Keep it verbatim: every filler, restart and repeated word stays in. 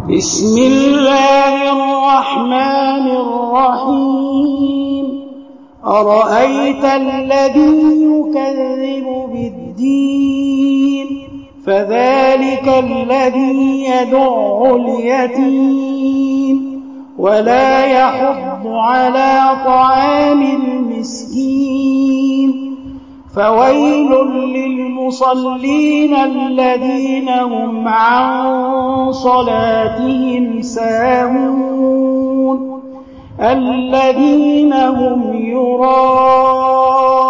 بسم الله الرحمن الرحيم أرأيت الذي يكذب بالدين فذلك الذي يدع اليتيم ولا يحض على طعام المسكين فويل للمصلين الذين هم عن صلاتهم ساهون الذين هم يراءون